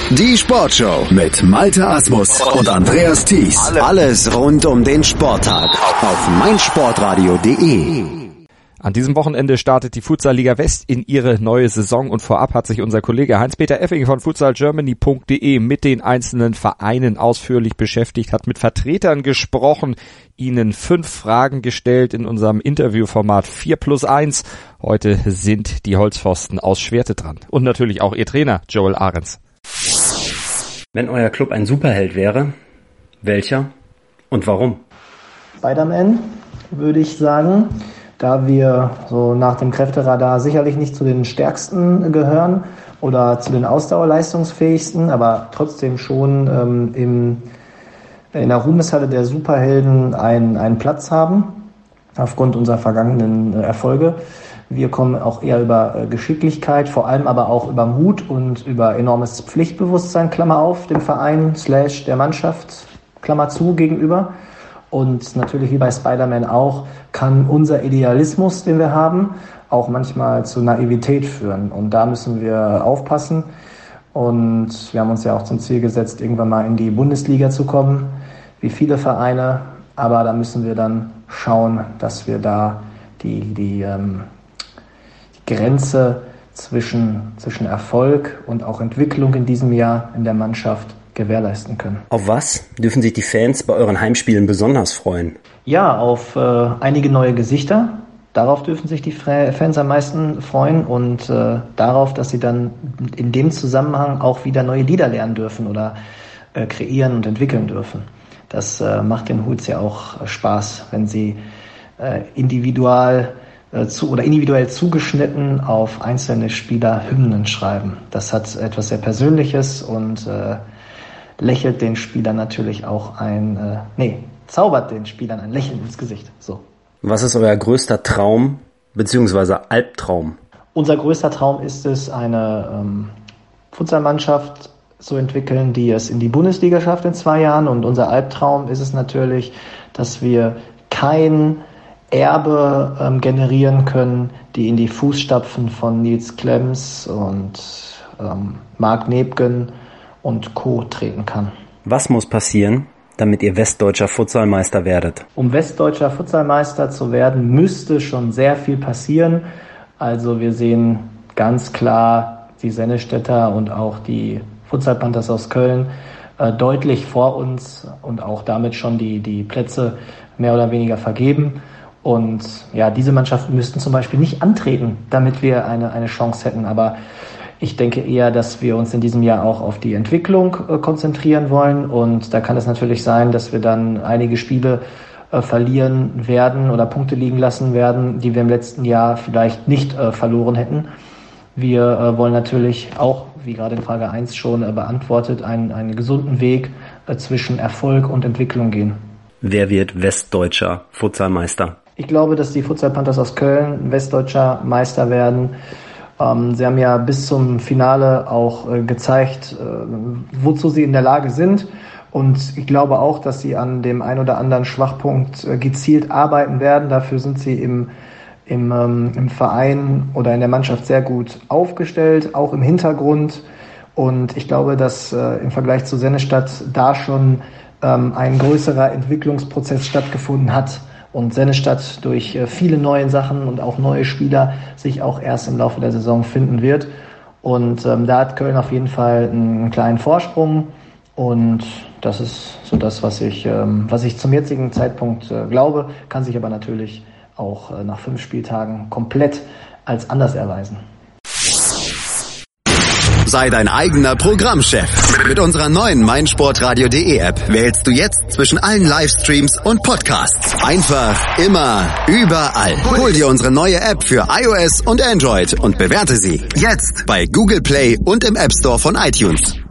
Die Sportshow mit Malte Asmus und Andreas Thies. Alles rund um den Sporttag auf meinsportradio.de. An diesem Wochenende startet die Futsal-Liga West in ihre neue Saison und vorab hat sich unser Kollege Heinz-Peter Effing von futsalgermany.de mit den einzelnen Vereinen ausführlich beschäftigt, hat mit Vertretern gesprochen, ihnen 5 Fragen gestellt in unserem Interviewformat 4+1. Heute sind die Holzpfosten aus Schwerte dran und natürlich auch ihr Trainer Joel Ahrens. Wenn euer Club ein Superheld wäre, welcher und warum? Spider-Man, würde ich sagen. Da wir so nach dem Kräfteradar sicherlich nicht zu den stärksten gehören oder zu den ausdauerleistungsfähigsten, aber trotzdem schon in der Ruhmeshalle der Superhelden einen Platz haben, aufgrund unserer vergangenen Erfolge. Wir kommen auch eher über Geschicklichkeit, vor allem aber auch über Mut und über enormes Pflichtbewusstsein, Klammer auf, dem Verein / der Mannschaft, Klammer zu, gegenüber. Und natürlich wie bei Spider-Man auch, kann unser Idealismus, den wir haben, auch manchmal zu Naivität führen. Und da müssen wir aufpassen. Und wir haben uns ja auch zum Ziel gesetzt, irgendwann mal in die Bundesliga zu kommen, wie viele Vereine. Aber da müssen wir dann schauen, dass wir da die Grenze zwischen Erfolg und auch Entwicklung in diesem Jahr in der Mannschaft gewährleisten können. Auf was dürfen sich die Fans bei euren Heimspielen besonders freuen? Ja, auf einige neue Gesichter. Darauf dürfen sich die Fans am meisten freuen und darauf, dass sie dann in dem Zusammenhang auch wieder neue Lieder lernen dürfen oder kreieren und entwickeln dürfen. Das macht den Hools ja auch Spaß, wenn sie individuell zugeschnitten auf einzelne Spieler Hymnen schreiben. Das hat etwas sehr Persönliches und lächelt den Spielern natürlich auch zaubert den Spielern ein Lächeln ins Gesicht. So. Was ist euer größter Traum bzw. Albtraum? Unser größter Traum ist es, eine Futsalmannschaft zu entwickeln, die es in die Bundesliga schafft in 2 Jahren. Und unser Albtraum ist es natürlich, dass wir kein Erbe generieren können, die in die Fußstapfen von Nils Klemms und Marc Nebgen und Co. treten kann. Was muss passieren, damit ihr westdeutscher Futsalmeister werdet? Um westdeutscher Futsalmeister zu werden, müsste schon sehr viel passieren. Also wir sehen ganz klar die Sennestädter und auch die Futsal Panthers aus Köln deutlich vor uns und auch damit schon die Plätze mehr oder weniger vergeben. Und ja, diese Mannschaften müssten zum Beispiel nicht antreten, damit wir eine Chance hätten. Aber ich denke eher, dass wir uns in diesem Jahr auch auf die Entwicklung konzentrieren wollen. Und da kann es natürlich sein, dass wir dann einige Spiele verlieren werden oder Punkte liegen lassen werden, die wir im letzten Jahr vielleicht nicht verloren hätten. Wir wollen natürlich auch, wie gerade in Frage 1 schon beantwortet, einen gesunden Weg zwischen Erfolg und Entwicklung gehen. Wer wird westdeutscher Futsalmeister? Ich glaube, dass die Futsal Panthers aus Köln westdeutscher Meister werden. Sie haben ja bis zum Finale auch gezeigt, wozu sie in der Lage sind. Und ich glaube auch, dass sie an dem ein oder anderen Schwachpunkt gezielt arbeiten werden. Dafür sind sie im Verein oder in der Mannschaft sehr gut aufgestellt, auch im Hintergrund. Und ich glaube, dass im Vergleich zu Sennestadt da schon ein größerer Entwicklungsprozess stattgefunden hat. Und Sennestadt durch viele neue Sachen und auch neue Spieler sich auch erst im Laufe der Saison finden wird. Und da hat Köln auf jeden Fall einen kleinen Vorsprung. Und das ist so das, was ich zum jetzigen Zeitpunkt glaube, kann sich aber natürlich auch nach 5 Spieltagen komplett als anders erweisen. Sei dein eigener Programmchef. Mit unserer neuen meinsportradio.de App wählst du jetzt zwischen allen Livestreams und Podcasts. Einfach, immer, überall. Hol dir unsere neue App für iOS und Android und bewerte sie jetzt bei Google Play und im App Store von iTunes.